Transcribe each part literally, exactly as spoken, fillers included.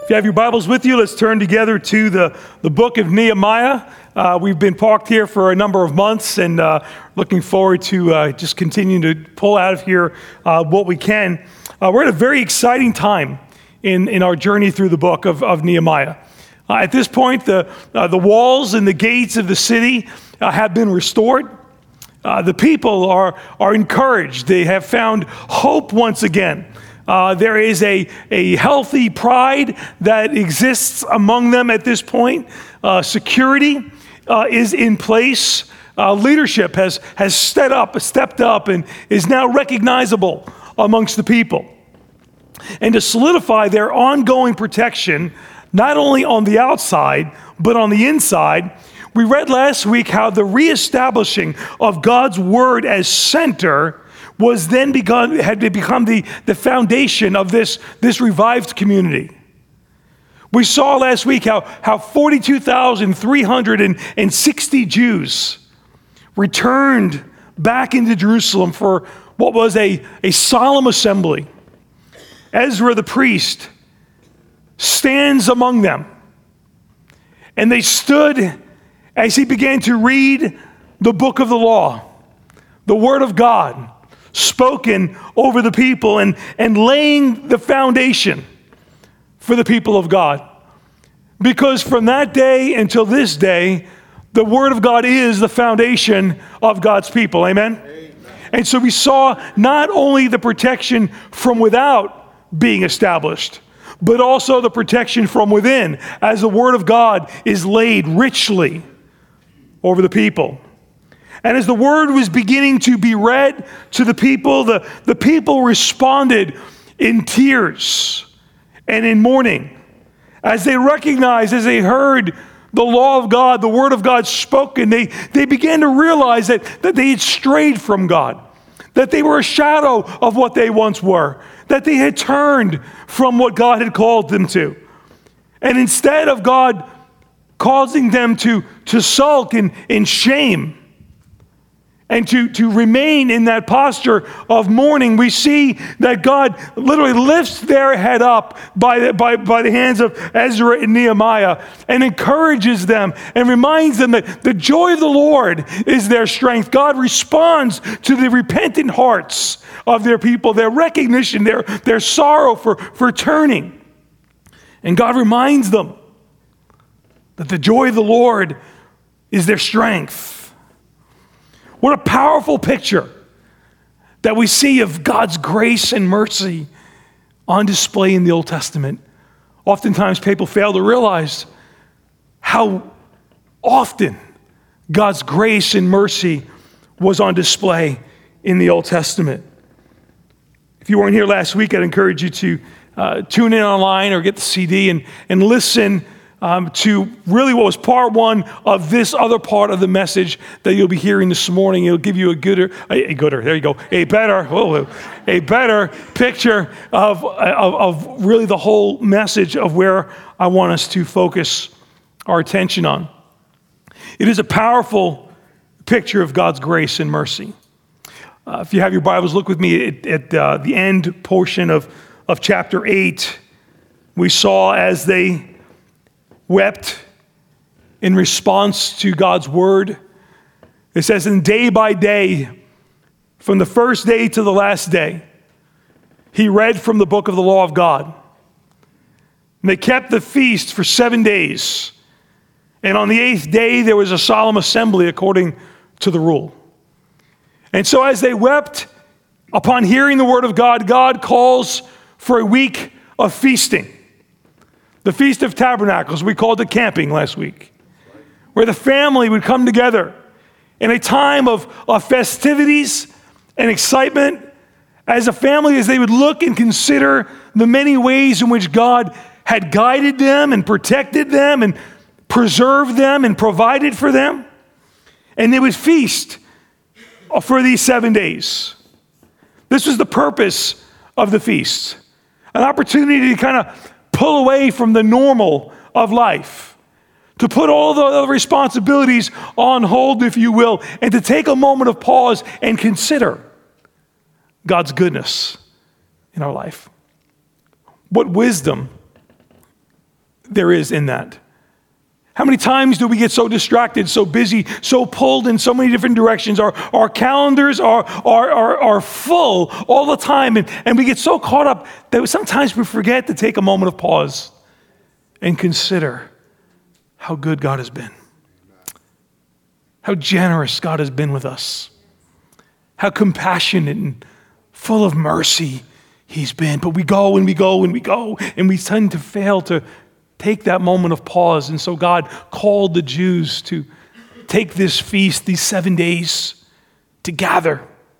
If you have your Bibles with you, let's turn together to the, the book of Nehemiah. Uh, we've been parked here for a number of months and uh, looking forward to uh, just continuing to pull out of here uh, what we can. Uh, we're at a very exciting time in, in our journey through the book of, of Nehemiah. Uh, at this point, the, uh, the walls and the gates of the city uh, have been restored. Uh, the people are, are encouraged. They have found hope once again. Uh, there is a, a healthy pride that exists among them at this point. Uh, security uh, is in place. Uh, leadership has, has stepped up, stepped up and is now recognizable amongst the people. And to solidify their ongoing protection, not only on the outside, but on the inside, we read last week how the reestablishing of God's word as center was then begun, had become the, the foundation of this, this revived community. We saw last week how, how forty-two thousand three hundred sixty Jews returned back into Jerusalem for what was a, a solemn assembly. Ezra the priest stands among them, and they stood as he began to read the book of the law, the word of God, spoken over the people and, and laying the foundation for the people of God. Because from that day until this day, the word of God is the foundation of God's people. Amen? Amen. And so we saw not only the protection from without being established, but also the protection from within as the word of God is laid richly over the people. And as the word was beginning to be read to the people, the, the people responded in tears and in mourning. As they recognized, as they heard the law of God, the word of God spoken, they, they began to realize that, that they had strayed from God, that they were a shadow of what they once were, that they had turned from what God had called them to. And instead of God causing them to, to sulk in, in shame, and to, to remain in that posture of mourning, we see that God literally lifts their head up by the, by, by the hands of Ezra and Nehemiah and encourages them and reminds them that the joy of the Lord is their strength. God responds to the repentant hearts of their people, their recognition, their, their sorrow for, for turning. And God reminds them that the joy of the Lord is their strength. What a powerful picture that we see of God's grace and mercy on display in the Old Testament. Oftentimes people fail to realize how often God's grace and mercy was on display in the Old Testament. If you weren't here last week, I'd encourage you to uh, tune in online or get the C D and, and listen Um, to really what was part one of this other part of the message that you'll be hearing this morning. It'll give you a gooder, a, a gooder, there you go, a better, whoa, a better picture of, of, of really the whole message of where I want us to focus our attention on. It is a powerful picture of God's grace and mercy. Uh, if you have your Bibles, look with me at, at uh, the end portion of, of chapter eight. We saw as they wept in response to God's word. It says, and day by day, from the first day to the last day, he read from the book of the law of God. And they kept the feast for seven days. And on the eighth day, there was a solemn assembly according to the rule. And so as they wept upon hearing the word of God, God calls for a week of feasting. The Feast of Tabernacles, we called it camping last week, where the family would come together in a time of, of festivities and excitement as a family, as they would look and consider the many ways in which God had guided them and protected them and preserved them and provided for them. And they would feast for these seven days. This was the purpose of the feast, an opportunity to kind of pull away from the normal of life, to put all the other responsibilities on hold, if you will, and to take a moment of pause and consider God's goodness in our life. What wisdom there is in that. How many times do we get so distracted, so busy, so pulled in so many different directions? Our, our calendars are, are, are, are full all the time, and, and we get so caught up that sometimes we forget to take a moment of pause and consider how good God has been, how generous God has been with us, how compassionate and full of mercy He's been. But we go and we go and we go, and we tend to fail to take that moment of pause. And so God called the Jews to take this feast, these seven days, to gather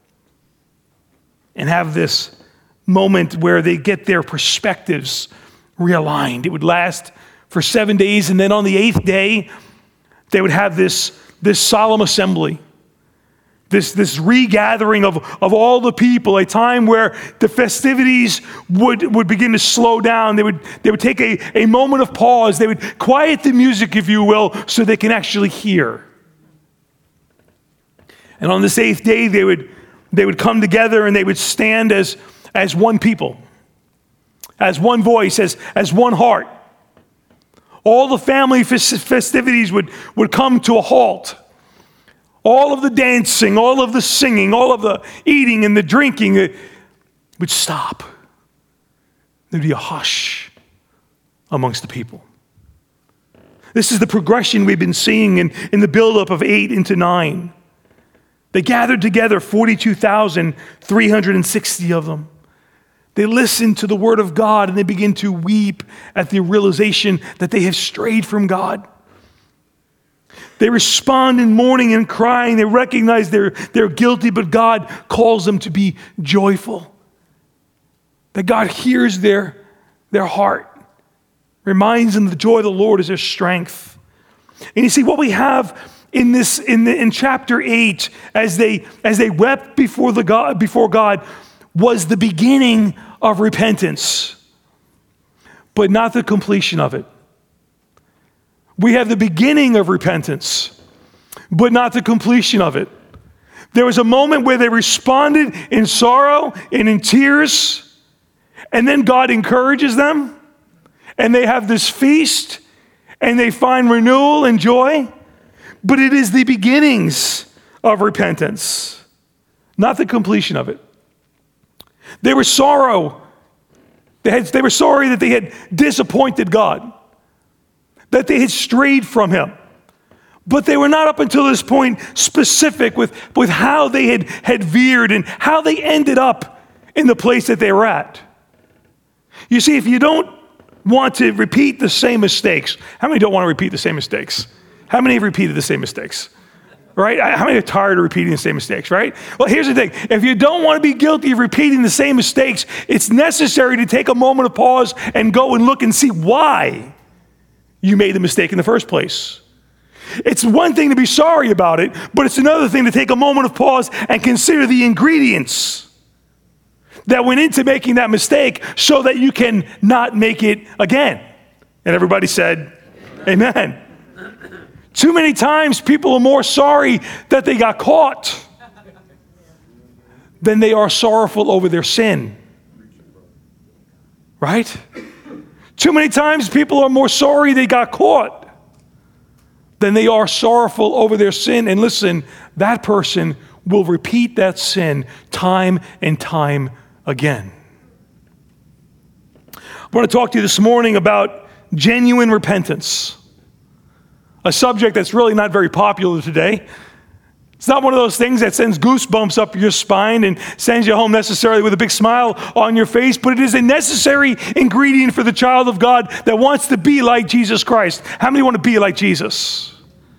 and have this moment where they get their perspectives realigned. It would last for seven days, and then on the eighth day, they would have this, this solemn assembly. This, this regathering of, of all the people, a time where the festivities would, would begin to slow down. They would, they would take a, a moment of pause. They would quiet the music, if you will, so they can actually hear. And on this eighth day, they would, they would come together and they would stand as, as one people, as one voice, as, as one heart. All the family festivities would, would come to a halt. All of the dancing, all of the singing, all of the eating and the drinking it would stop. There'd be a hush amongst the people. This is the progression we've been seeing in, in the buildup of eight into nine. They gathered together, forty-two thousand three hundred sixty of them. They listened to the word of God and they begin to weep at the realization that they have strayed from God. They respond in mourning and crying. They recognize they're, they're guilty, but God calls them to be joyful. That God hears their, their heart, reminds them the joy of the Lord is their strength. And you see, what we have in this in, the, in chapter eight, as they as they wept before the God before God, was the beginning of repentance, but not the completion of it. We have the beginning of repentance, but not the completion of it. There was a moment where they responded in sorrow and in tears, and then God encourages them, and they have this feast, and they find renewal and joy, but it is the beginnings of repentance, not the completion of it. They were sorrow. They, had, they were sorry that they had disappointed God, that they had strayed from Him. But they were not up until this point specific with, with how they had, had veered and how they ended up in the place that they were at. You see, if you don't want to repeat the same mistakes, how many don't want to repeat the same mistakes? How many have repeated the same mistakes? Right? How many are tired of repeating the same mistakes, right? Well, here's the thing. If you don't want to be guilty of repeating the same mistakes, it's necessary to take a moment of pause and go and look and see why you made the mistake in the first place. It's one thing to be sorry about it, but it's another thing to take a moment of pause and consider the ingredients that went into making that mistake so that you can not make it again. And everybody said, amen. Amen. Too many times people are more sorry that they got caught than they are sorrowful over their sin. Right? Too many times people are more sorry they got caught than they are sorrowful over their sin. And listen, that person will repeat that sin time and time again. I want to talk to you this morning about genuine repentance, a subject that's really not very popular today. It's not one of those things that sends goosebumps up your spine and sends you home necessarily with a big smile on your face, but it is a necessary ingredient for the child of God that wants to be like Jesus Christ. How many want to be like Jesus?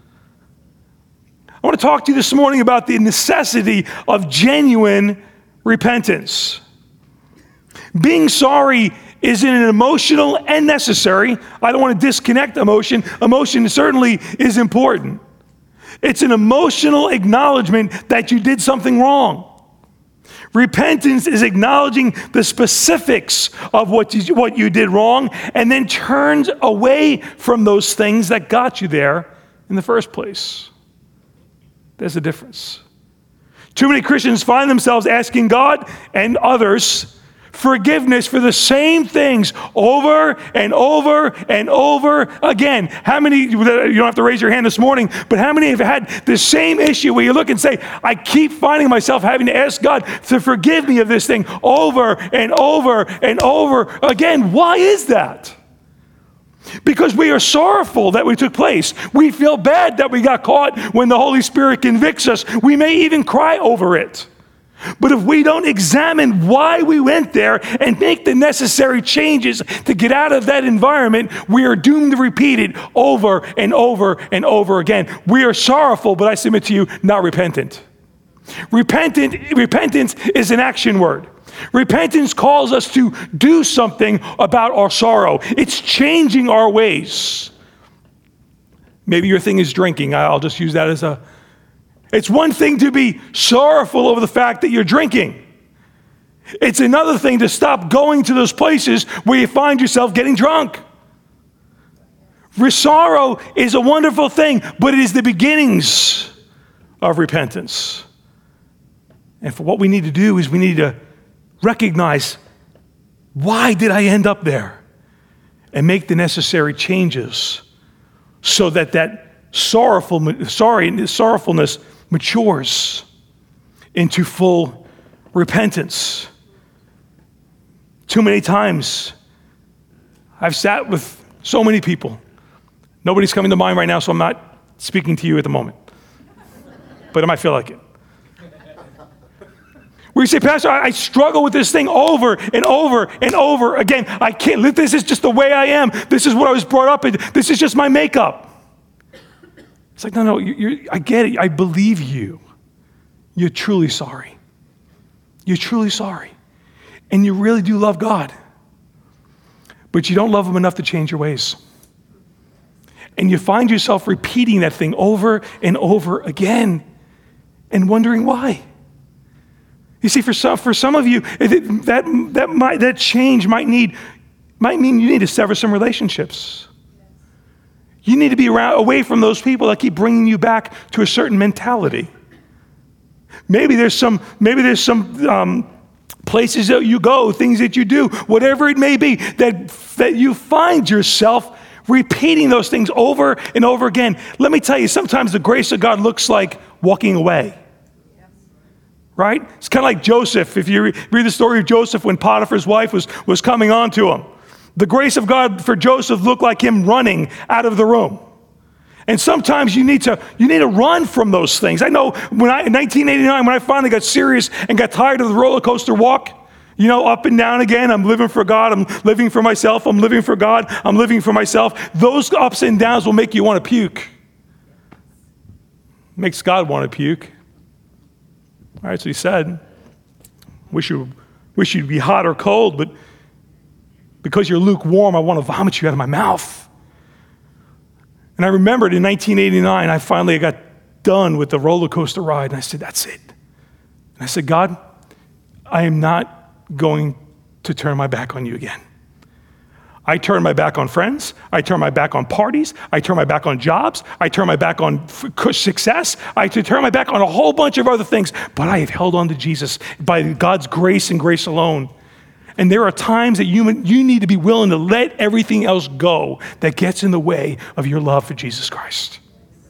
I want to talk to you this morning about the necessity of genuine repentance. Being sorry is an emotional and necessary. I don't want to disconnect emotion. Emotion certainly is important. It's an emotional acknowledgement that you did something wrong. Repentance is acknowledging the specifics of what you, what you did wrong and then turns away from those things that got you there in the first place. There's a difference. Too many Christians find themselves asking God and others forgiveness for the same things over and over and over again. How many, you don't have to raise your hand this morning, but how many have had the same issue where you look and say, I keep finding myself having to ask God to forgive me of this thing over and over and over again? Why is that? Because we are sorrowful that we took place. We feel bad that we got caught when the Holy Spirit convicts us. We may even cry over it. But if we don't examine why we went there and make the necessary changes to get out of that environment, we are doomed to repeat it over and over and over again. We are sorrowful, but I submit to you, not repentant. Repentant, repentance is an action word. Repentance calls us to do something about our sorrow. It's changing our ways. Maybe your thing is drinking. I'll just use that as a... It's one thing to be sorrowful over the fact that you're drinking. It's another thing to stop going to those places where you find yourself getting drunk. Sorrow is a wonderful thing, but it is the beginnings of repentance. And for what we need to do is we need to recognize, why did I end up there? And make the necessary changes so that that sorrowful, sorry, sorrowfulness matures into full repentance. Too many times, I've sat with so many people. Nobody's coming to mind right now, so I'm not speaking to you at the moment. But it might feel like it. Where you say, Pastor, I, I struggle with this thing over and over and over again. I can't, this is just the way I am. This is what I was brought up in. This is just my makeup. It's like, no, no, you, you're, I get it. I believe you. You're truly sorry. You're truly sorry. And you really do love God. But you don't love him enough to change your ways. And you find yourself repeating that thing over and over again and wondering why. You see, for some, for some of you, that, that, might, that change might, need, might mean you need to sever some relationships. You need to be around, away from those people that keep bringing you back to a certain mentality. Maybe there's some, maybe there's some um, places that you go, things that you do, whatever it may be, that, that you find yourself repeating those things over and over again. Let me tell you, sometimes the grace of God looks like walking away. Right? It's kind of like Joseph. If you read the story of Joseph when Potiphar's wife was, was coming on to him, the grace of God for Joseph looked like him running out of the room. And sometimes you need to you need to run from those things. I know when I in nineteen eighty-nine, when I finally got serious and got tired of the roller coaster walk, you know, up and down again, I'm living for God, I'm living for myself, I'm living for God, I'm living for myself. Those ups and downs will make you want to puke. Makes God want to puke. All right, so he said, wish you wish you'd be hot or cold, but because you're lukewarm, I want to vomit you out of my mouth. And I remembered in nineteen eighty-nine, I finally got done with the roller coaster ride, and I said, that's it. And I said, God, I am not going to turn my back on you again. I turn my back on friends. I turn my back on parties. I turn my back on jobs. I turn my back on f- success. I turn my back on a whole bunch of other things, but I have held on to Jesus by God's grace and grace alone. And there are times that you, you need to be willing to let everything else go that gets in the way of your love for Jesus Christ.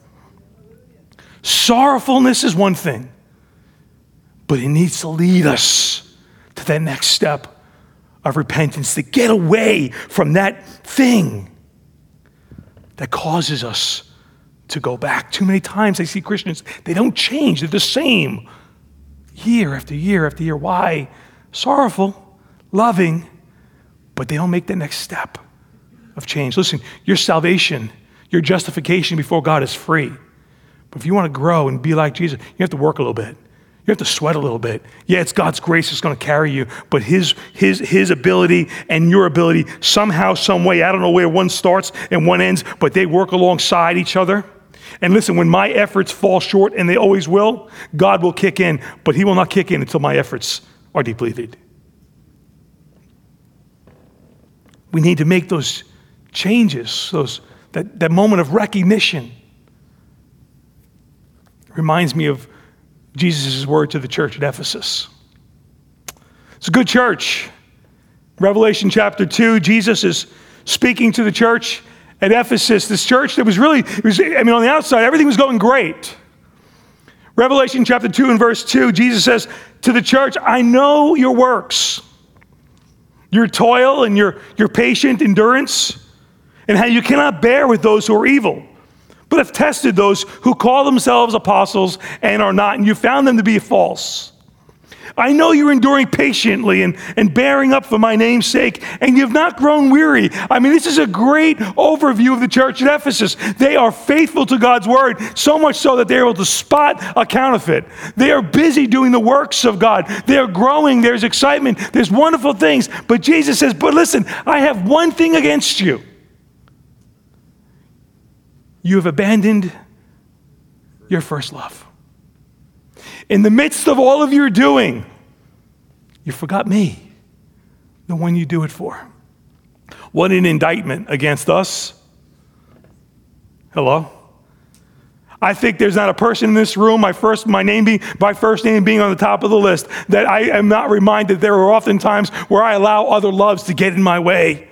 Sorrowfulness is one thing, but it needs to lead us to that next step of repentance, to get away from that thing that causes us to go back. Too many times I see Christians, they don't change. They're the same year after year after year. Why? Sorrowful, loving, but they don't make the next step of change. Listen, your salvation, your justification before God is free. But if you want to grow and be like Jesus, you have to work a little bit. You have to sweat a little bit. Yeah, it's God's grace that's going to carry you, but his, his, his ability and your ability, somehow, some way, I don't know where one starts and one ends, but they work alongside each other. And listen, when my efforts fall short, and they always will, God will kick in, but he will not kick in until my efforts are depleted. We need to make those changes, those that, that moment of recognition. Reminds me of Jesus' word to the church at Ephesus. It's a good church. Revelation chapter two, Jesus is speaking to the church at Ephesus, this church that was really, it was, I mean, on the outside, everything was going great. Revelation chapter two and verse two, Jesus says to the church, I know your works, your toil and your, your patient endurance, and how you cannot bear with those who are evil, but have tested those who call themselves apostles and are not, and you found them to be false. I know you're enduring patiently and, and bearing up for my name's sake, and you've not grown weary. I mean, this is a great overview of the church at Ephesus. They are faithful to God's word, so much so that they're able to spot a counterfeit. They are busy doing the works of God. They are growing. There's excitement. There's wonderful things. But Jesus says, but listen, I have one thing against you. You have abandoned your first love. In the midst of all of your doing, you forgot me, the one you do it for. What an indictment against us. Hello? I think there's not a person in this room, my first, my name being, my first name being on the top of the list, that I am not reminded there are often times where I allow other loves to get in my way.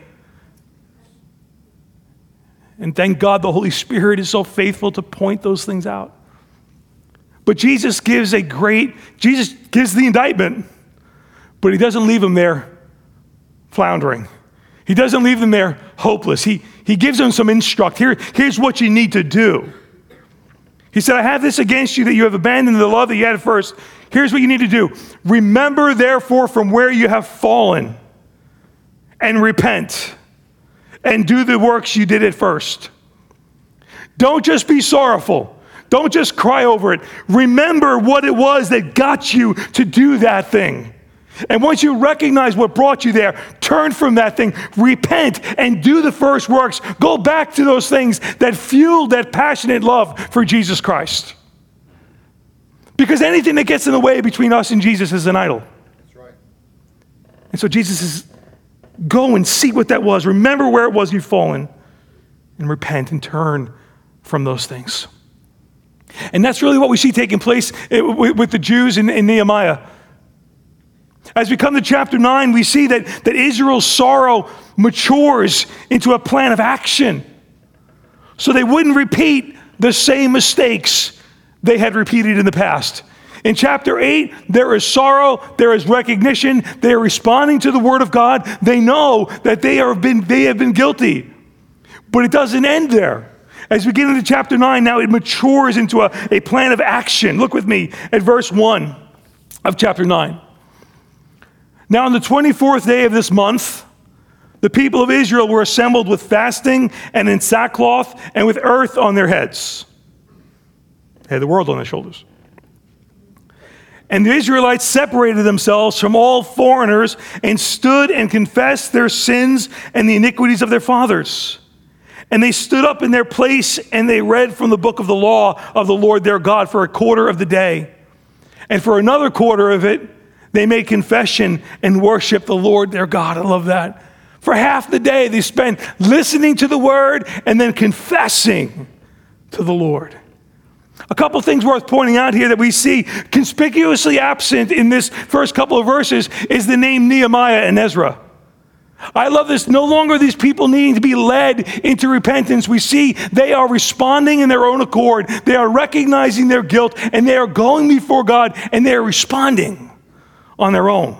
And thank God the Holy Spirit is so faithful to point those things out. But Jesus gives a great, Jesus gives the indictment, but he doesn't leave them there floundering. He doesn't leave them there hopeless. He, he gives them some instruct. Here, here's what you need to do. He said, I have this against you that you have abandoned the love that you had at first. Here's what you need to do. Remember, therefore, from where you have fallen, and repent, and do the works you did at first. Don't just be sorrowful. Don't just cry over it. Remember what it was that got you to do that thing. And once you recognize what brought you there, turn from that thing, repent, and do the first works. Go back to those things that fueled that passionate love for Jesus Christ. Because anything that gets in the way between us and Jesus is an idol. That's right. And so Jesus says, go and see what that was. Remember where it was you've fallen, and repent and turn from those things. And that's really what we see taking place with the Jews in, in Nehemiah. As we come to chapter nine, we see that, that Israel's sorrow matures into a plan of action, so they wouldn't repeat the same mistakes they had repeated in the past. In chapter eight, there is sorrow, there is recognition, they are responding to the word of God. They know that they are been, they have been guilty. But it doesn't end there. As we get into chapter nine, now it matures into a, a plan of action. Look with me at verse one of chapter nine. Now on the twenty-fourth day of this month, the people of Israel were assembled with fasting and in sackcloth and with earth on their heads. They had the world on their shoulders. And the Israelites separated themselves from all foreigners and stood and confessed their sins and the iniquities of their fathers. And they stood up in their place and they read from the book of the law of the Lord their God for a quarter of the day. And for another quarter of it, they made confession and worshiped the Lord their God. I love that. For half the day, they spent listening to the word and then confessing to the Lord. A couple things worth pointing out here that we see conspicuously absent in this first couple of verses is the name Nehemiah and Ezra. I love this. No longer these people needing to be led into repentance. We see they are responding in their own accord. They are recognizing their guilt, and they are going before God, and they are responding on their own.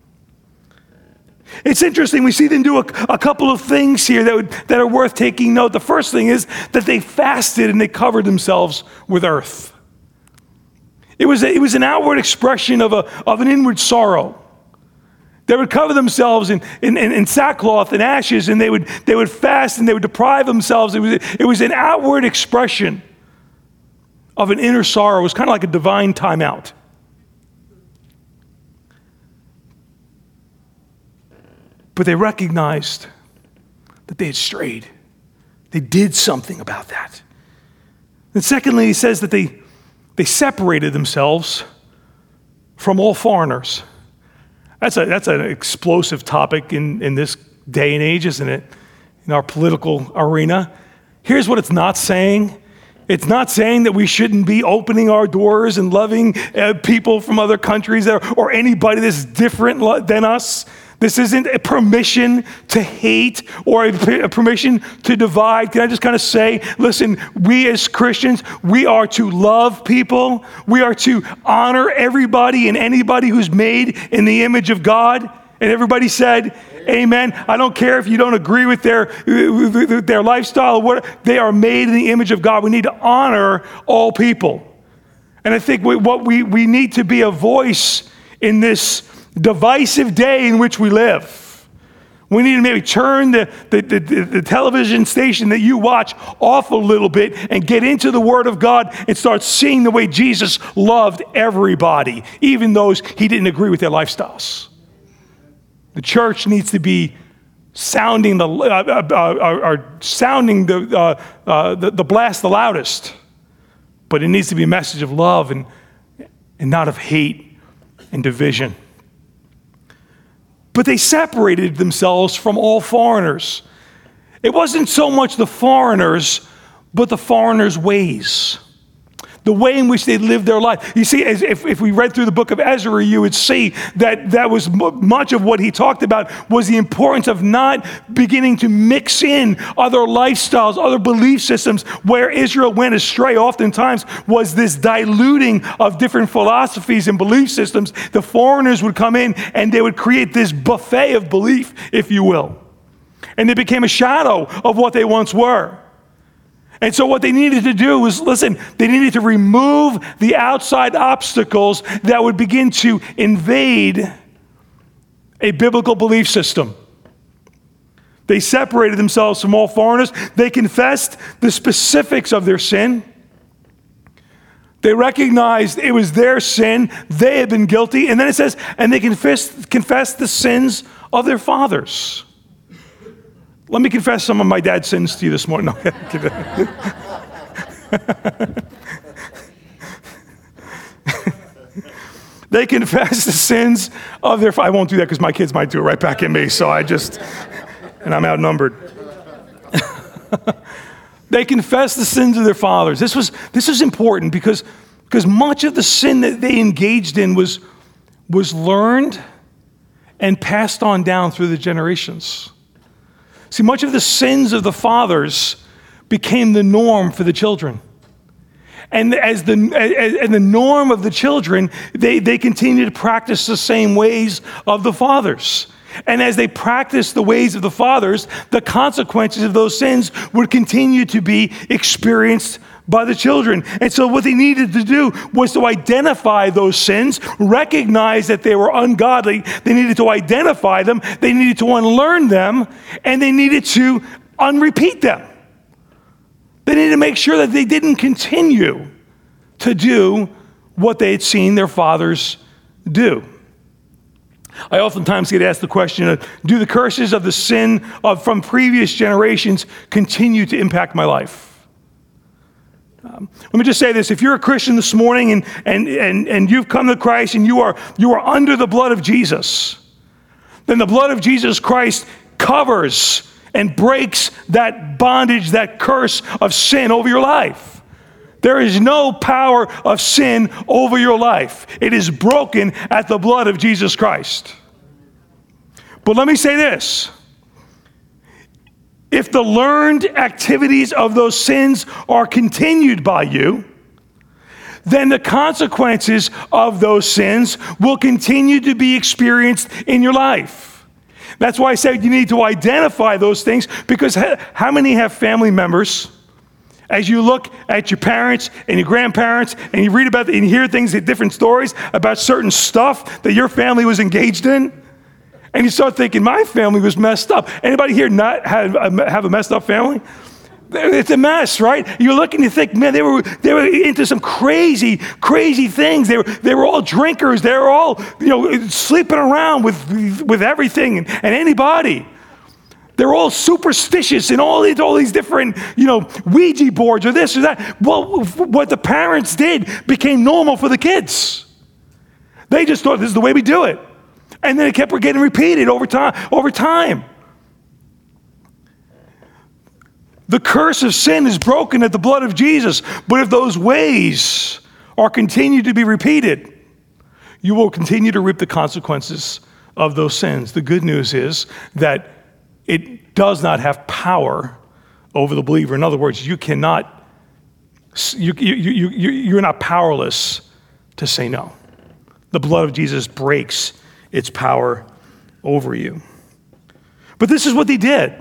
It's interesting. We see them do a, a couple of things here that, would, that are worth taking note. The first thing is that they fasted and they covered themselves with earth. It was, a, it was an outward expression of, a, of an inward sorrow. They would cover themselves in, in, in sackcloth and ashes, and they would, they would fast and they would deprive themselves. It was, it was an outward expression of an inner sorrow. It was kind of like a divine timeout. But they recognized that they had strayed. They did something about that. And secondly, he says that they, they separated themselves from all foreigners. That's, a, that's an explosive topic in, in this day and age, isn't it? In our political arena. Here's what it's not saying. It's not saying that we shouldn't be opening our doors and loving uh, people from other countries or, or anybody that's different than us. This isn't a permission to hate or a permission to divide. Can I just kind of say, listen, we as Christians, we are to love people. We are to honor everybody and anybody who's made in the image of God. And everybody said, amen. I don't care if you don't agree with their, with their lifestyle or what. They are made in the image of God. We need to honor all people. And I think we, what we, we need to be a voice in this divisive day in which we live. We need to maybe turn the, the, the, the television station that you watch off a little bit and get into the Word of God and start seeing the way Jesus loved everybody, even those he didn't agree with their lifestyles. The church needs to be sounding the uh, uh, uh, uh, sounding the, uh, uh, the the blast the loudest, but it needs to be a message of love and and not of hate and division. But they separated themselves from all foreigners. It wasn't so much the foreigners, but the foreigners' ways. The way in which they lived their life. You see, as if, if we read through the book of Ezra, you would see that that was m- much of what he talked about was the importance of not beginning to mix in other lifestyles, other belief systems. Where Israel went astray oftentimes was this diluting of different philosophies and belief systems. The foreigners would come in and they would create this buffet of belief, if you will. And they became a shadow of what they once were. And so what they needed to do was, listen, they needed to remove the outside obstacles that would begin to invade a biblical belief system. They separated themselves from all foreigners. They confessed the specifics of their sin. They recognized it was their sin. They had been guilty. And then it says, and they confessed, confessed the sins of their fathers. Let me confess some of my dad's sins to you this morning. No, they confess the sins of their, I won't do that because my kids might do it right back at me, so I just, and I'm outnumbered. They confess the sins of their fathers. This was, this is important because, because much of the sin that they engaged in was, was learned and passed on down through the generations. See, much of the sins of the fathers became the norm for the children. And as the, as, and the norm of the children, they, they continue to practice the same ways of the fathers. And as they practiced the ways of the fathers, the consequences of those sins would continue to be experienced by the children. And so what they needed to do was to identify those sins, recognize that they were ungodly. They needed to identify them. They needed to unlearn them, and they needed to unrepeat them. They needed to make sure that they didn't continue to do what they had seen their fathers do. I oftentimes get asked the question of, do the curses of the sin of, from previous generations continue to impact my life? Um, let me just say this. If you're a Christian this morning and, and, and, and you've come to Christ and you are, you are under the blood of Jesus, then the blood of Jesus Christ covers and breaks that bondage, that curse of sin over your life. There is no power of sin over your life. It is broken at the blood of Jesus Christ. But let me say this. If the learned activities of those sins are continued by you, then the consequences of those sins will continue to be experienced in your life. That's why I said you need to identify those things, because how many have family members, as you look at your parents and your grandparents and you read about and you hear things, different stories about certain stuff that your family was engaged in, and you start thinking, my family was messed up. Anybody here not have a, have a messed up family? It's a mess, right? You look and you think, man, they were they were into some crazy, crazy things. They were they were all drinkers. They were all, you know, sleeping around with with everything and, and anybody. They're all superstitious and all these all these different, you know, Ouija boards or this or that. Well, what the parents did became normal for the kids. They just thought this is the way we do it. And then it kept getting repeated over time, over time. The curse of sin is broken at the blood of Jesus. But if those ways are continued to be repeated, you will continue to reap the consequences of those sins. The good news is that it does not have power over the believer. In other words, you cannot, you, you, you, you, you're not powerless to say no. The blood of Jesus breaks its power over you. But this is what they did.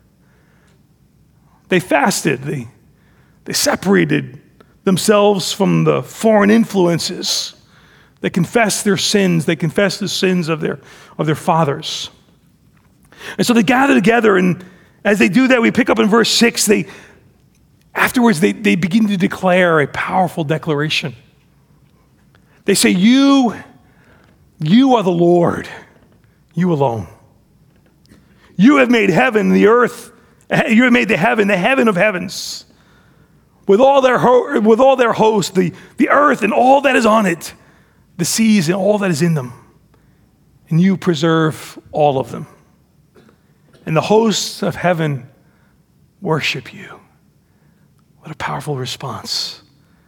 They fasted. They, they separated themselves from the foreign influences. They confessed their sins. They confessed the sins of their, of their fathers. And so they gather together, and as they do that, we pick up in verse six, they, afterwards they, they begin to declare a powerful declaration. They say, you, you are the Lord, you alone. You have made heaven, the earth, you have made the heaven, the heaven of heavens, with all their, ho- with all their host, the, the earth and all that is on it, the seas and all that is in them, and you preserve all of them. And the hosts of heaven worship you. What a powerful response.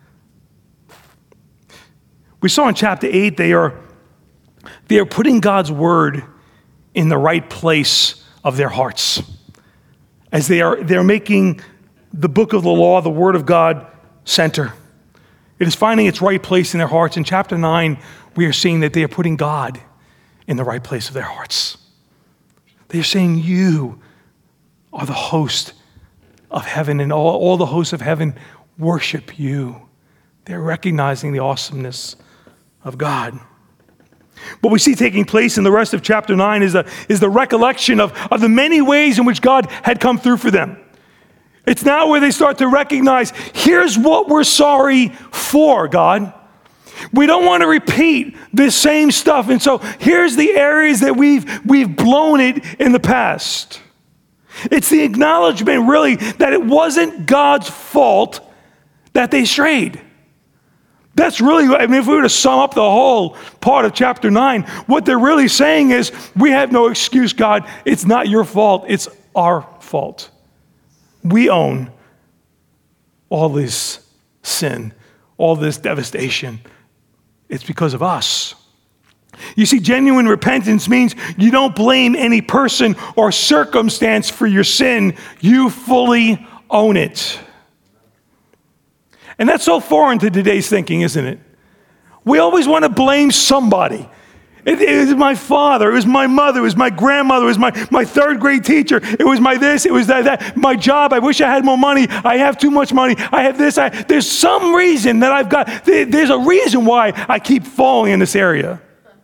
We saw in chapter eight, they are, they are putting God's word in the right place of their hearts. As they are they're making the book of the law, the word of God, center. It is finding its right place in their hearts. In chapter nine, we are seeing that they are putting God in the right place of their hearts. They are saying, you are the host of heaven, and all, all the hosts of heaven worship you. They're recognizing the awesomeness of God. What we see taking place in the rest of chapter nine is the, is the recollection of, of the many ways in which God had come through for them. It's now where they start to recognize, here's what we're sorry for, God. We don't want to repeat this same stuff. And so here's the areas that we've, we've blown it in the past. It's the acknowledgement, really, that it wasn't God's fault that they strayed. That's really, I mean, if we were to sum up the whole part of chapter nine, what they're really saying is, we have no excuse, God. It's not your fault. It's our fault. We own all this sin, all this devastation. It's because of us. You see, genuine repentance means you don't blame any person or circumstance for your sin. You fully own it. And that's so foreign to today's thinking, isn't it? We always want to blame somebody. It, it was my father, it was my mother, it was my grandmother, it was my, my third grade teacher, it was my this, it was that, that, my job, I wish I had more money, I have too much money, I have this, I, there's some reason that I've got, there's a reason why I keep falling in this area.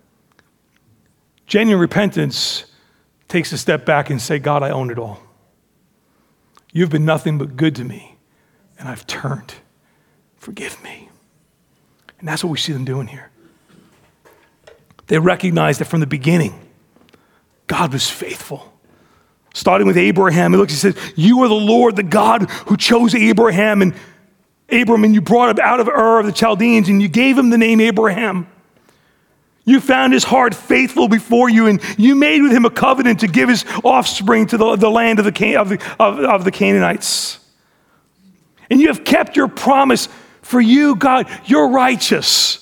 Genuine repentance takes a step back and say, God, I own it all. You've been nothing but good to me, and I've turned. Forgive me. And that's what we see them doing here. They recognized that from the beginning, God was faithful. Starting with Abraham, he looks, he says, you are the Lord, the God who chose Abraham and Abram, and you brought him out of Ur of the Chaldeans, and you gave him the name Abraham. You found his heart faithful before you, and you made with him a covenant to give his offspring to the, the land of the, Can- of, the, of, of the Canaanites. And you have kept your promise. For you, God, you're righteous.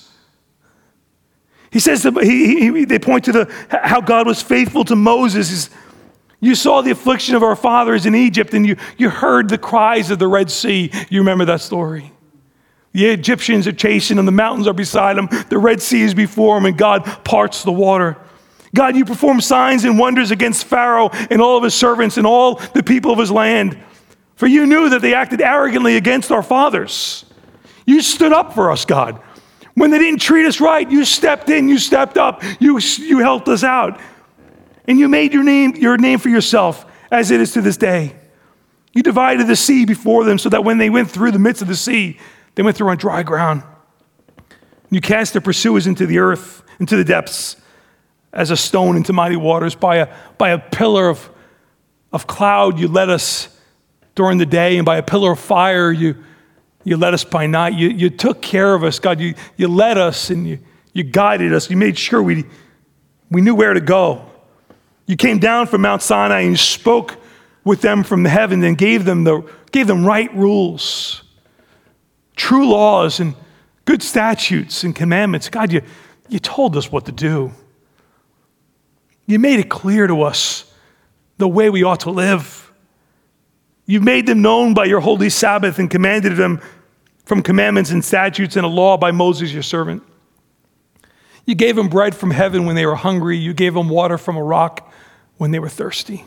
He says, that he, he, they point to the how God was faithful to Moses. He's, you saw the affliction of our fathers in Egypt, and you, you heard the cries of the Red Sea. You remember that story. The Egyptians are chasing them. The mountains are beside them. The Red Sea is before them, and God parts the water. God, you perform signs and wonders against Pharaoh and all of his servants and all the people of his land. For you knew that they acted arrogantly against our fathers. You stood up for us, God. When they didn't treat us right, you stepped in, you stepped up, you, you helped us out. And you made your name, your name for yourself, as it is to this day. You divided the sea before them so that when they went through the midst of the sea, they went through on dry ground. You cast their pursuers into the earth, into the depths, as a stone into mighty waters. By a, by a pillar of, of cloud, you led us during the day, and by a pillar of fire, you You led us by night. You, you took care of us, God. You, you led us and you, you guided us. You made sure we, we knew where to go. You came down from Mount Sinai and you spoke with them from heaven and gave them, the, gave them right rules, true laws and good statutes and commandments. God, you, you told us what to do. You made it clear to us the way we ought to live. You made them known by your holy Sabbath and commanded them from commandments and statutes and a law by Moses, your servant. You gave them bread from heaven when they were hungry. You gave them water from a rock when they were thirsty.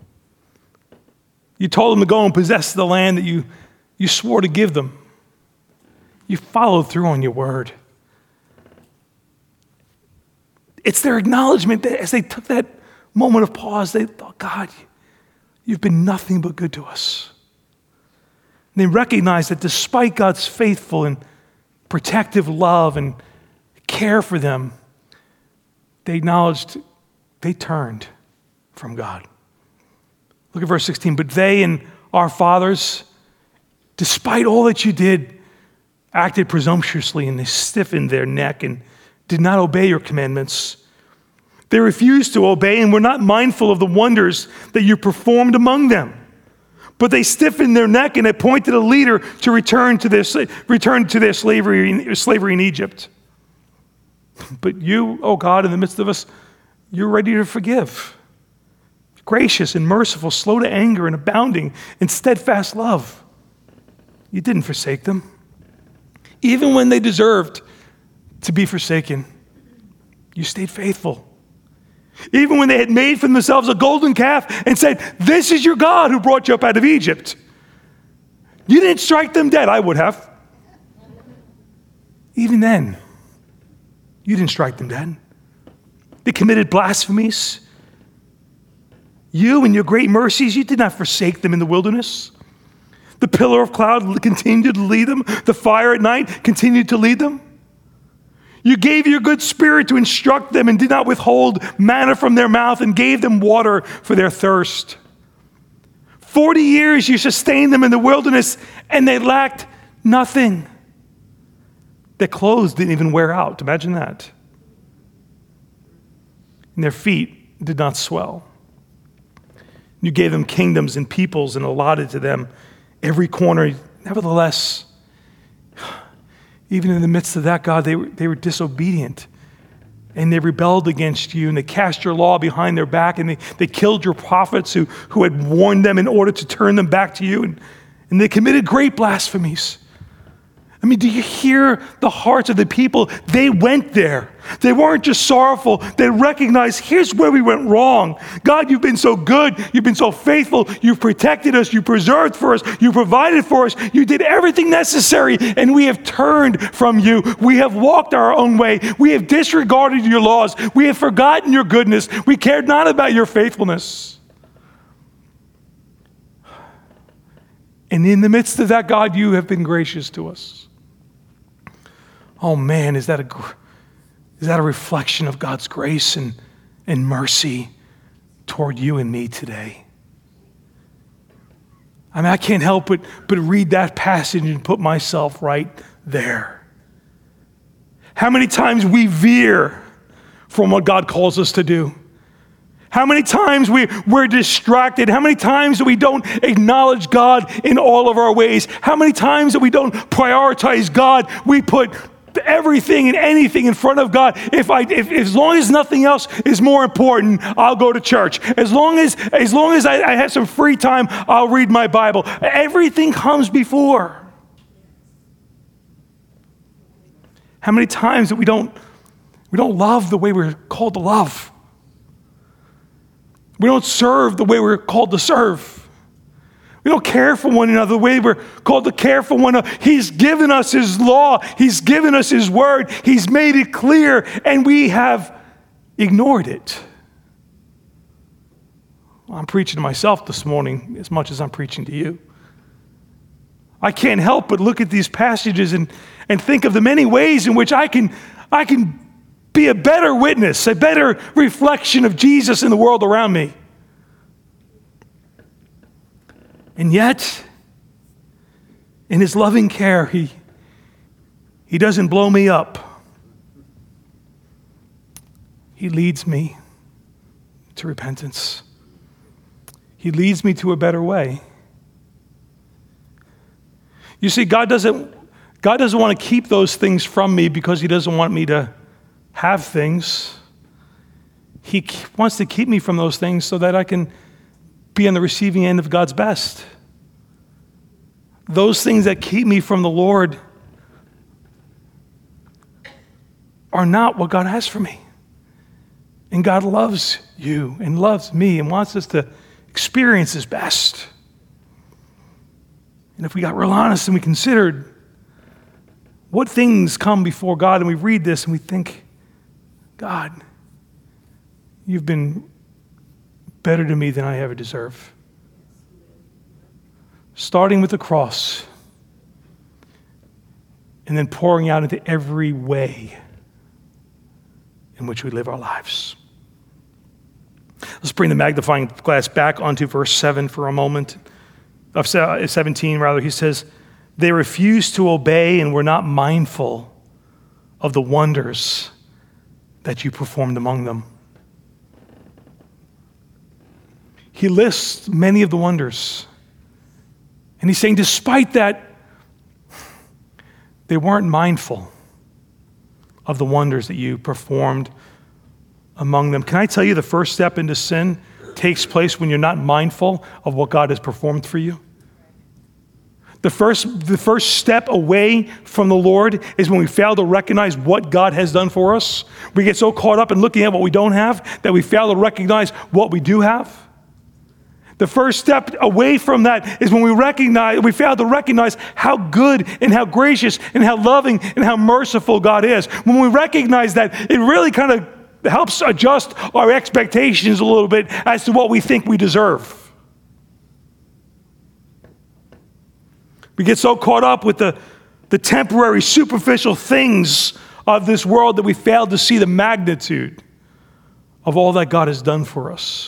You told them to go and possess the land that you, you swore to give them. You followed through on your word. It's their acknowledgement that as they took that moment of pause, they thought, God, you've been nothing but good to us. And they recognized that despite God's faithful and protective love and care for them, they acknowledged they turned from God. Look at verse sixteen. But they and our fathers, despite all that you did, acted presumptuously, and they stiffened their neck and did not obey your commandments. They refused to obey and were not mindful of the wonders that you performed among them. But they stiffened their neck and appointed a leader to return to their, return to their slavery, slavery in Egypt. But you, oh God, in the midst of us, you're ready to forgive. Gracious and merciful, slow to anger and abounding in steadfast love. You didn't forsake them. Even when they deserved to be forsaken, you stayed faithful. Even when they had made for themselves a golden calf and said, this is your God who brought you up out of Egypt. You didn't strike them dead. I would have. Even then, you didn't strike them dead. They committed blasphemies. You and your great mercies, you did not forsake them in the wilderness. The pillar of cloud continued to lead them. The fire at night continued to lead them. You gave your good spirit to instruct them and did not withhold manna from their mouth and gave them water for their thirst. Forty years you sustained them in the wilderness and they lacked nothing. Their clothes didn't even wear out. Imagine that. And their feet did not swell. You gave them kingdoms and peoples and allotted to them every corner. Nevertheless, even in the midst of that, God, they were, they were disobedient. And they rebelled against you, and they cast your law behind their back, and they, they killed your prophets who, who had warned them in order to turn them back to you. And, and they committed great blasphemies. I mean, do you hear the hearts of the people? They went there. They weren't just sorrowful. They recognized, here's where we went wrong. God, you've been so good. You've been so faithful. You've protected us. You preserved for us. You provided for us. You did everything necessary, and we have turned from you. We have walked our own way. We have disregarded your laws. We have forgotten your goodness. We cared not about your faithfulness. And in the midst of that, God, you have been gracious to us. Oh man, is that a is that a reflection of God's grace and, and mercy toward you and me today? I mean, I can't help but, but read that passage and put myself right there. How many times we veer from what God calls us to do? How many times we, we're distracted? How many times that we don't acknowledge God in all of our ways? How many times that we don't prioritize God? We put everything and anything in front of God. If I, if, as long as nothing else is more important, I'll go to church. As long as, as long as I, I have some free time, I'll read my Bible. Everything comes before. How many times that we don't, we don't love the way we're called to love? We don't serve the way we're called to serve. We don't care for one another the way we're called to care for one another. He's given us his law. He's given us his word. He's made it clear, and we have ignored it. Well, I'm preaching to myself this morning as much as I'm preaching to you. I can't help but look at these passages and, and think of the many ways in which I can, I can be a better witness, a better reflection of Jesus in the world around me. And yet, in his loving care, he, he doesn't blow me up. He leads me to repentance. He leads me to a better way. You see, God doesn't, God doesn't want to keep those things from me because he doesn't want me to have things. He wants to keep me from those things so that I can be on the receiving end of God's best. Those things that keep me from the Lord are not what God has for me. And God loves you and loves me and wants us to experience His best. And if we got real honest and we considered what things come before God, and we read this and we think, God, you've been better to me than I ever deserve. Starting with the cross and then pouring out into every way in which we live our lives. Let's bring the magnifying glass back onto verse seven for a moment. Of seventeen, rather, he says, they refused to obey and were not mindful of the wonders that you performed among them. He lists many of the wonders. And he's saying, despite that, they weren't mindful of the wonders that you performed among them. Can I tell you the first step into sin takes place when you're not mindful of what God has performed for you? The first, the first step away from the Lord is when we fail to recognize what God has done for us. We get so caught up in looking at what we don't have that we fail to recognize what we do have. The first step away from that is when we recognize, we fail to recognize how good and how gracious and how loving and how merciful God is. When we recognize that, it really kind of helps adjust our expectations a little bit as to what we think we deserve. We get so caught up with the, the temporary, superficial things of this world that we fail to see the magnitude of all that God has done for us.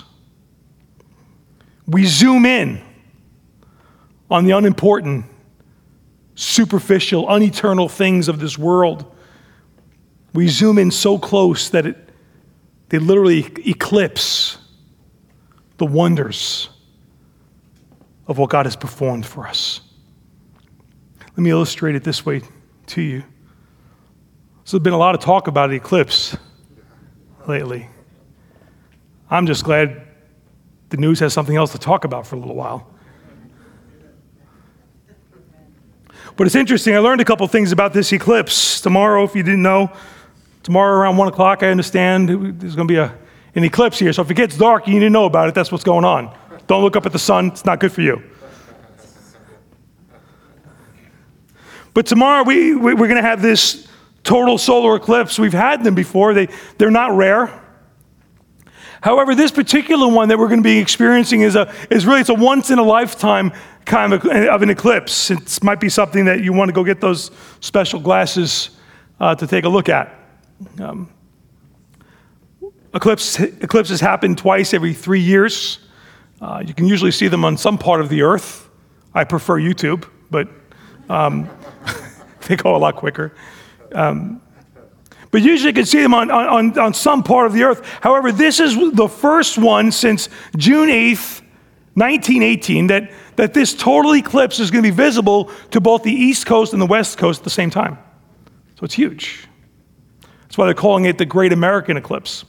We zoom in on the unimportant, superficial, uneternal things of this world. We zoom in so close that it, they literally eclipse the wonders of what God has performed for us. Let me illustrate it this way to you. So there's been a lot of talk about the eclipse lately. I'm just glad the news has something else to talk about for a little while. But it's interesting, I learned a couple things about this eclipse. Tomorrow, if you didn't know, tomorrow around one o'clock, I understand, there's going to be a, an eclipse here. So if it gets dark and you didn't know about it, that's what's going on. Don't look up at the sun, it's not good for you. But tomorrow, we, we, we're going to have this total solar eclipse. We've had them before. They, they're not rare. However, this particular one that we're going to be experiencing is a is really it's a once in a lifetime kind of, of an eclipse. It might be something that you want to go get those special glasses uh, to take a look at. Um, eclipse, eclipses happen twice every three years. Uh, you can usually see them on some part of the earth. I prefer YouTube, but um, they go a lot quicker. Um, But usually you can see them on, on, on some part of the earth. However, this is the first one since June eighth, nineteen eighteen, that, that this total eclipse is going to be visible to both the East Coast and the West Coast at the same time. So it's huge. That's why they're calling it the Great American Eclipse.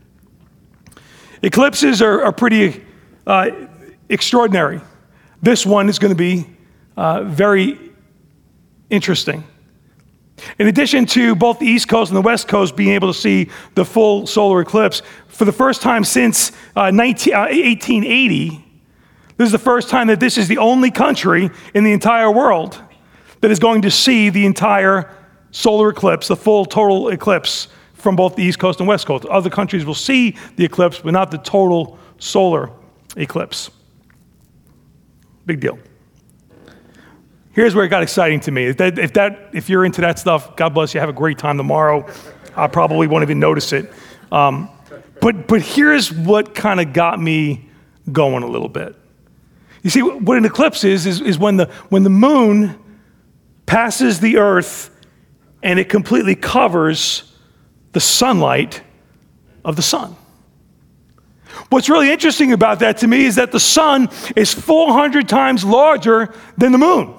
Eclipses are, are pretty uh, extraordinary. This one is going to be uh, very interesting. In addition to both the East Coast and the West Coast being able to see the full solar eclipse, for the first time since uh, nineteen, uh, eighteen eighty, this is the first time that this is the only country in the entire world that is going to see the entire solar eclipse, the full total eclipse from both the East Coast and West Coast. Other countries will see the eclipse, but not the total solar eclipse. Big deal. Here's where it got exciting to me. If, that, if, that, if you're into that stuff, God bless you. Have a great time tomorrow. I probably won't even notice it. Um, but, but here's what kind of got me going a little bit. You see, what an eclipse is, is, is when, the, when the moon passes the earth and it completely covers the sunlight of the sun. What's really interesting about that to me is that the sun is four hundred times larger than the moon.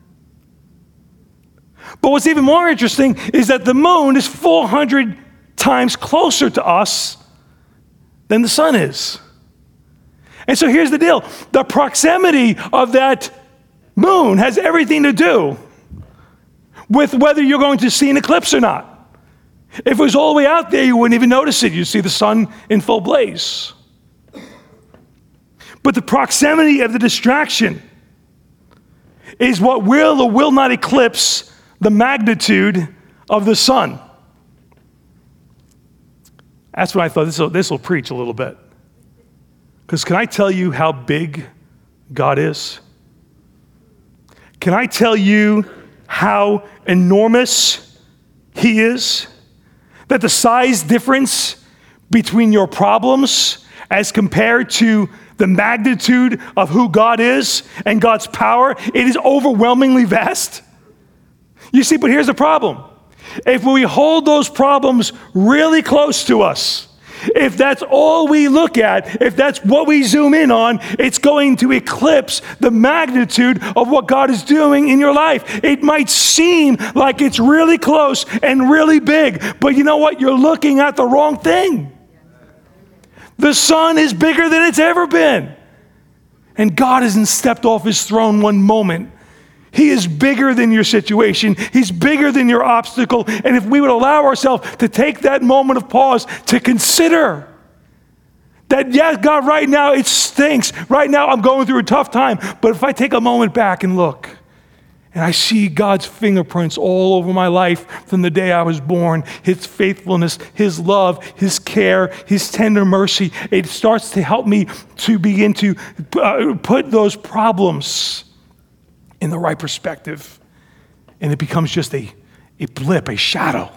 But what's even more interesting is that the moon is four hundred times closer to us than the sun is. And so here's the deal. The proximity of that moon has everything to do with whether you're going to see an eclipse or not. If it was all the way out there, you wouldn't even notice it. You'd see the sun in full blaze. But the proximity of the distraction is what will or will not eclipse the magnitude of the sun. That's what I thought. This will, this will preach a little bit. Because can I tell you how big God is? Can I tell you how enormous He is? That the size difference between your problems as compared to the magnitude of who God is and God's power, it is overwhelmingly vast. You see, but here's the problem. If we hold those problems really close to us, if that's all we look at, if that's what we zoom in on, it's going to eclipse the magnitude of what God is doing in your life. It might seem like it's really close and really big, but you know what? You're looking at the wrong thing. The sun is bigger than it's ever been. And God hasn't stepped off his throne one moment. He is bigger than your situation. He's bigger than your obstacle. And if we would allow ourselves to take that moment of pause to consider that, yes, God, right now it stinks. Right now I'm going through a tough time. But if I take a moment back and look, and I see God's fingerprints all over my life from the day I was born, his faithfulness, his love, his care, his tender mercy, it starts to help me to begin to uh, put those problems in the right perspective. And it becomes just a, a blip, a shadow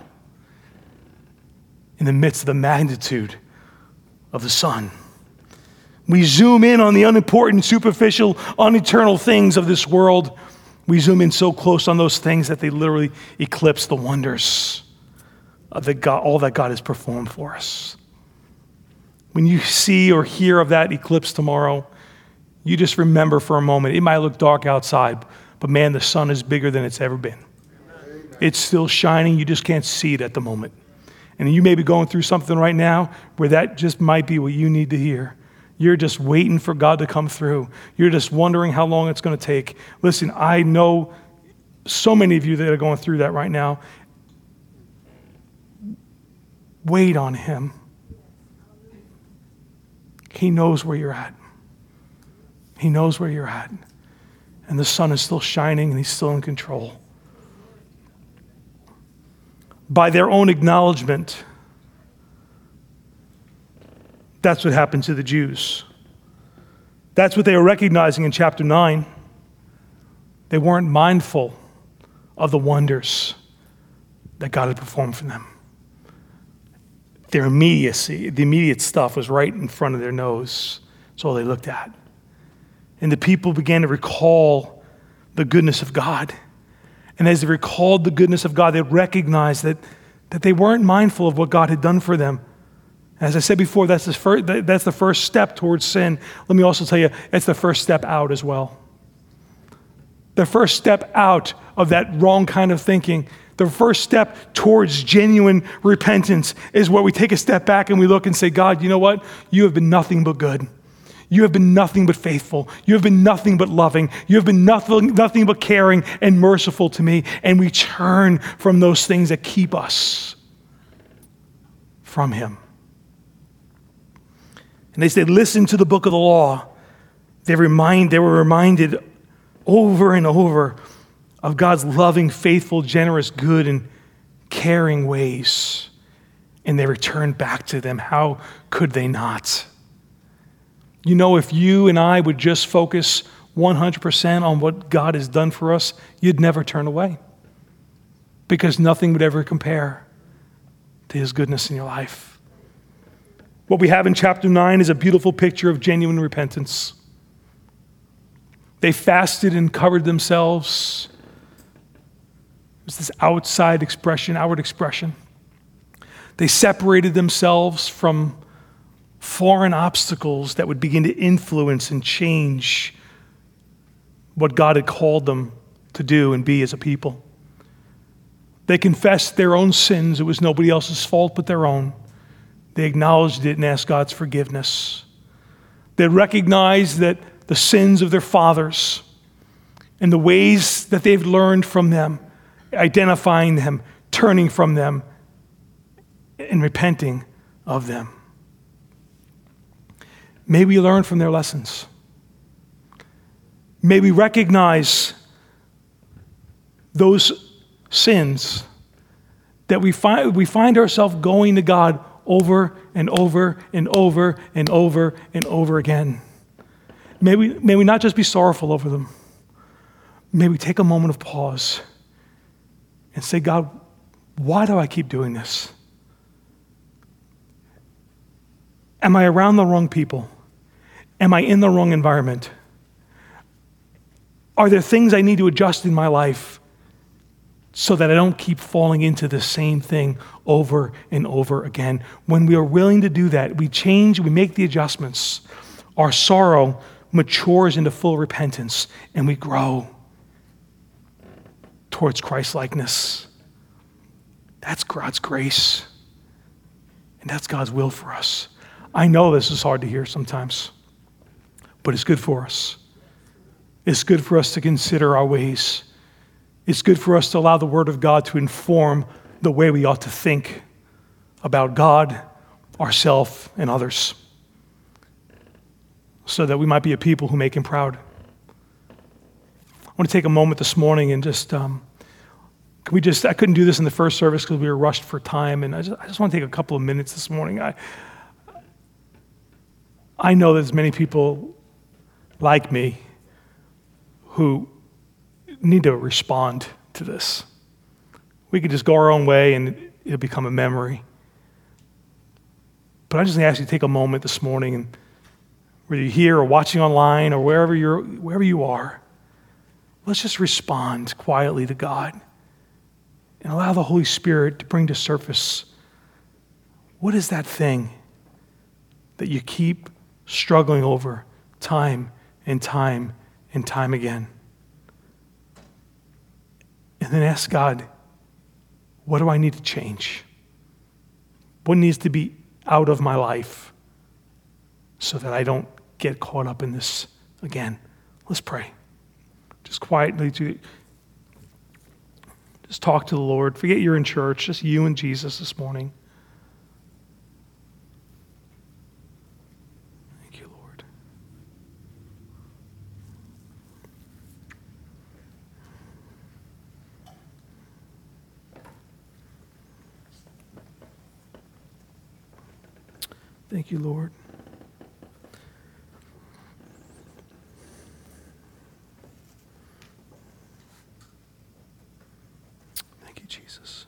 in the midst of the magnitude of the sun. We zoom in on the unimportant, superficial, uneternal things of this world. We zoom in so close on those things that they literally eclipse the wonders of the God, all that God has performed for us. When you see or hear of that eclipse tomorrow, you just remember for a moment, it might look dark outside, but man, the sun is bigger than it's ever been. It's still shining, you just can't see it at the moment. And you may be going through something right now where that just might be what you need to hear. You're just waiting for God to come through. You're just wondering how long it's going to take. Listen, I know so many of you that are going through that right now. Wait on him. He knows where you're at. He knows where you're at. And the sun is still shining and he's still in control. By their own acknowledgement, that's what happened to the Jews. That's what they were recognizing in chapter nine. They weren't mindful of the wonders that God had performed for them. Their immediacy, the immediate stuff was right in front of their nose. That's all they looked at. And the people began to recall the goodness of God. And as they recalled the goodness of God, they recognized that, that they weren't mindful of what God had done for them. As I said before, that's the first, that's the first step towards sin. Let me also tell you, it's the first step out as well. The first step out of that wrong kind of thinking, the first step towards genuine repentance is where we take a step back and we look and say, God, you know what? You have been nothing but good. You have been nothing but faithful. You have been nothing but loving. You have been nothing, nothing but caring and merciful to me. And we turn from those things that keep us from him. And as they listened to the book of the law, they remind, they were reminded over and over of God's loving, faithful, generous, good, and caring ways. And they returned back to them. How could they not? You know, if you and I would just focus one hundred percent on what God has done for us, you'd never turn away. Because nothing would ever compare to his goodness in your life. What we have in chapter nine is a beautiful picture of genuine repentance. They fasted and covered themselves. It was this outside expression, outward expression. They separated themselves from foreign obstacles that would begin to influence and change what God had called them to do and be as a people. They confessed their own sins. It was nobody else's fault but their own. They acknowledged it and asked God's forgiveness. They recognized that the sins of their fathers and the ways that they've learned from them, identifying them, turning from them, and repenting of them. May we learn from their lessons. May we recognize those sins that we find, we find ourselves going to God over and over and over and over and over again. May we, may we not just be sorrowful over them. May we take a moment of pause and say, God, why do I keep doing this? Am I around the wrong people? Am I in the wrong environment? Are there things I need to adjust in my life so that I don't keep falling into the same thing over and over again? When we are willing to do that, we change, we make the adjustments. Our sorrow matures into full repentance, and we grow towards Christ-likeness. That's God's grace, and that's God's will for us. I know this is hard to hear sometimes, but it's good for us. It's good for us to consider our ways. It's good for us to allow the Word of God to inform the way we ought to think about God, ourselves, and others, so that we might be a people who make Him proud. I want to take a moment this morning and just, um, can we just, I couldn't do this in the first service because we were rushed for time, and I just, I just want to take a couple of minutes this morning. I, I know there's many people like me who need to respond to this. We could just go our own way and it'll become a memory. But I just ask you to take a moment this morning, and whether you're here or watching online or wherever you're, wherever you are, let's just respond quietly to God and allow the Holy Spirit to bring to surface, what is that thing that you keep struggling over time and time and time again? And then ask God, what do I need to change? What needs to be out of my life so that I don't get caught up in this again? Let's pray. Just quietly, to, just talk to the Lord. Forget you're in church, just you and Jesus this morning. Thank you, Lord. Thank you, Lord. Thank you, Jesus.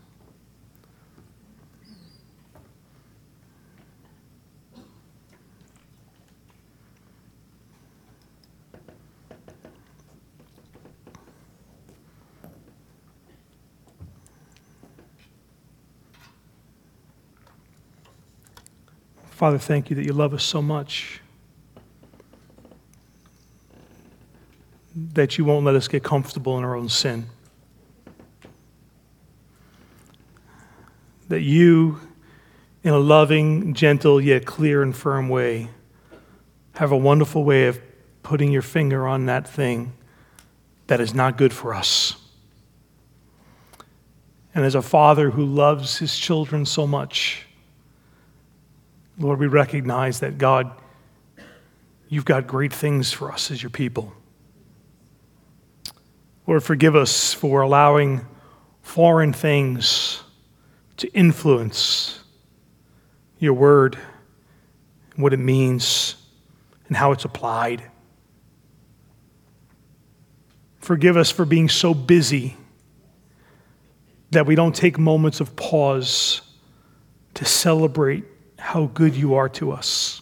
Father, thank you that you love us so much that you won't let us get comfortable in our own sin. That you, in a loving, gentle, yet clear and firm way, have a wonderful way of putting your finger on that thing that is not good for us. And as a father who loves his children so much, Lord, we recognize that, God, you've got great things for us as your people. Lord, forgive us for allowing foreign things to influence your word, and what it means, and how it's applied. Forgive us for being so busy that we don't take moments of pause to celebrate how good you are to us.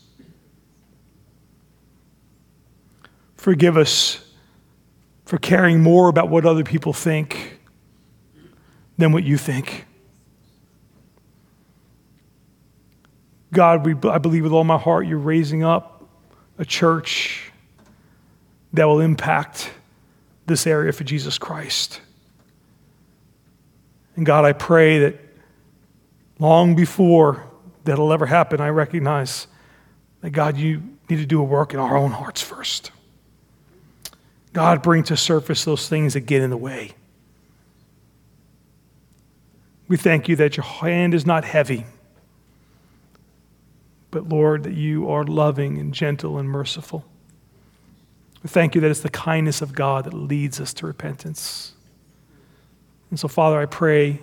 Forgive us for caring more about what other people think than what you think. God, we, I believe with all my heart you're raising up a church that will impact this area for Jesus Christ. And God, I pray that long before that'll ever happen, I recognize that, God, you need to do a work in our own hearts first. God, bring to surface those things that get in the way. We thank you that your hand is not heavy, but Lord, that you are loving and gentle and merciful. We thank you that it's the kindness of God that leads us to repentance. And so, Father, I pray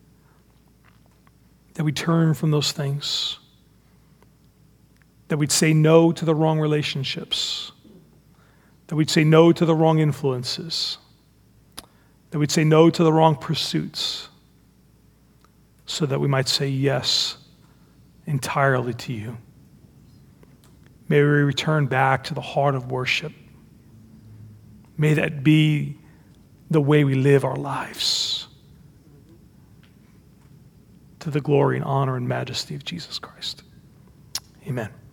that we turn from those things, that we'd say no to the wrong relationships, that we'd say no to the wrong influences, that we'd say no to the wrong pursuits, so that we might say yes entirely to you. May we return back to the heart of worship. May that be the way we live our lives, to the glory and honor and majesty of Jesus Christ. Amen.